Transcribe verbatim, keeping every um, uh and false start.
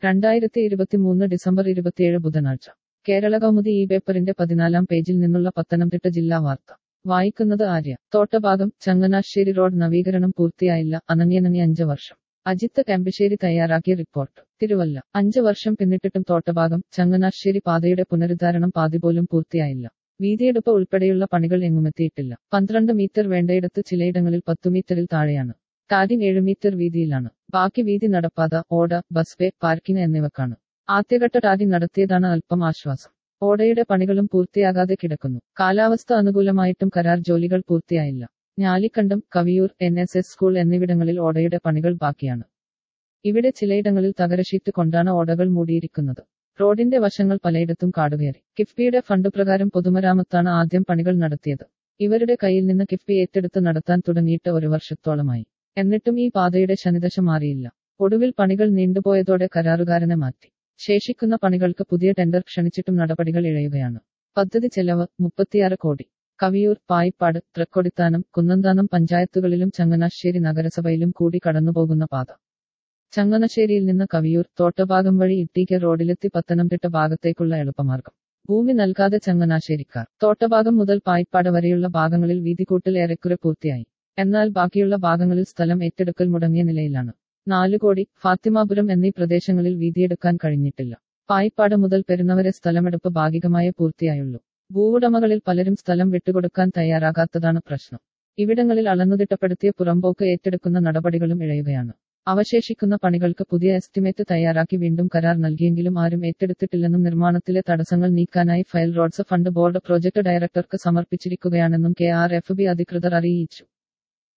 രണ്ടായിരത്തി ഇരുപത്തിമൂന്ന് ഡിസംബർ ഇരുപത്തിയേഴ് ബുധനാഴ്ച കേരള കൗമുദി ഈ പേപ്പറിന്റെ പതിനാലാം പേജിൽ നിന്നുള്ള പത്തനംതിട്ട ജില്ലാ വാർത്ത വായിക്കുന്നത് ആര്യ. തോട്ടഭാഗം ചങ്ങനാശ്ശേരി റോഡ് നവീകരണം പൂർത്തിയായില്ല, അനങ്ങിയനങ്ങി അഞ്ച് വർഷം. അജിത്ത് കെമ്പശ്ശേരി തയ്യാറാക്കിയ റിപ്പോർട്ട്. തിരുവല്ല. അഞ്ച് വർഷം പിന്നിട്ടിട്ടും തോട്ടഭാഗം ചങ്ങനാശ്ശേരി പാതയുടെ പുനരുദ്ധാരണം പാതിപോലും പൂർത്തിയായില്ല. വീതിയെടുപ്പ് ഉൾപ്പെടെയുള്ള പണികൾ എങ്ങുമെത്തിയിട്ടില്ല. പന്ത്രണ്ട് മീറ്റർ വേണ്ടയിടത്ത് ചിലയിടങ്ങളിൽ പത്തു മീറ്ററിൽ താഴെയാണ്. ടാറിംഗ് ഏഴ് മീറ്റർ വീതിയിലാണ്. ബാക്കി വീതി നടപ്പാത, ഓട, ബസ് വേ, പാർക്കിംഗ് എന്നിവക്കാണ്. ആദ്യഘട്ട ടാറിംഗ് നടത്തിയതാണ് അല്പം ആശ്വാസം. ഓടയുടെ പണികളും പൂർത്തിയാകാതെ കിടക്കുന്നു. കാലാവസ്ഥ അനുകൂലമായിട്ടും കരാർ ജോലികൾ പൂർത്തിയായില്ല. Njalikkandam, Kaviyoor, N S S school എന്നിവിടങ്ങളിൽ ഓടയുടെ പണികൾ ബാക്കിയാണ്. ഇവിടെ ചിലയിടങ്ങളിൽ തകരഷീറ്റ് കൊണ്ടാണ് ഓടകൾ മൂടിയിരിക്കുന്നത്. റോഡിന്റെ വശങ്ങൾ പലയിടത്തും കാടുകയറി. കിഫ്ബിയുടെ ഫണ്ട് പ്രകാരം പൊതുമരാമത്താണ് ആദ്യം പണികൾ നടത്തിയത്. ഇവരുടെ കയ്യിൽ നിന്ന് കിഫ്ബി ഏറ്റെടുത്ത് നടത്താൻ തുടങ്ങിയിട്ട് ഒരു വർഷത്തോളമായി. എന്നിട്ടും ഈ പാതയുടെ ശനിദശ മാറിയില്ല. ഒടുവിൽ പണികൾ നീണ്ടുപോയതോടെ കരാറുകാരനെ മാറ്റി. ശേഷിക്കുന്ന പണികൾക്ക് പുതിയ ടെൻഡർ ക്ഷണിച്ചിട്ടും നടപടികൾ ഇഴയുകയാണ്. പദ്ധതി ചെലവ് മുപ്പത്തിയാറ് കോടി. കവിയൂർ, പായിപ്പാട്, തൃക്കൊടിത്താനം, കുന്നന്താനം പഞ്ചായത്തുകളിലും ചങ്ങനാശ്ശേരി നഗരസഭയിലും കൂടി കടന്നുപോകുന്ന പാത. ചങ്ങനാശ്ശേരിയിൽ നിന്ന് കവിയൂർ, തോട്ടഭാഗം വഴി ഇട്ടീക്കെ റോഡിലെത്തി പത്തനംതിട്ട ഭാഗത്തേക്കുള്ള എളുപ്പമാർഗം. ഭൂമി നൽകാതെ ചങ്ങനാശ്ശേരിക്കാർ. തോട്ടഭാഗം മുതൽ പായിപ്പാട് വരെയുള്ള ഭാഗങ്ങളിൽ വീതികൂട്ടൽ ഏറെക്കുറെ പൂർത്തിയായി. എന്നാൽ ബാക്കിയുള്ള ഭാഗങ്ങളിൽ സ്ഥലം ഏറ്റെടുക്കൽ മുടങ്ങിയ നിലയിലാണ്. നാലു കോടി, ഫാത്തിമാപുരം എന്നീ പ്രദേശങ്ങളിൽ വീതിയെടുക്കാൻ കഴിഞ്ഞിട്ടില്ല. പായിപ്പാട് മുതൽ പെരുന്നവരെ സ്ഥലമെടുപ്പ് ഭാഗികമായേ പൂർത്തിയായുള്ളൂ. ഭൂവുടമകളിൽ പലരും സ്ഥലം വിട്ടുകൊടുക്കാൻ തയ്യാറാകാത്തതാണ് പ്രശ്നം. ഇവിടങ്ങളിൽ അളന്നുതിട്ടപ്പെടുത്തിയ പുറമ്പോക്ക് ഏറ്റെടുക്കുന്ന നടപടികളും ഇഴയുകയാണ്. അവശേഷിക്കുന്ന പണികൾക്ക് പുതിയ എസ്റ്റിമേറ്റ് തയ്യാറാക്കി വീണ്ടും കരാർ നൽകിയെങ്കിലും ആരും ഏറ്റെടുത്തിട്ടില്ലെന്നും നിർമ്മാണത്തിലെ തടസ്സങ്ങൾ നീക്കാനായി file roads fund board project ഡയറക്ടർക്ക് സമർപ്പിച്ചിരിക്കുകയാണെന്നും കെ ആർ എഫ് ബി അധികൃതർ അറിയിച്ചു.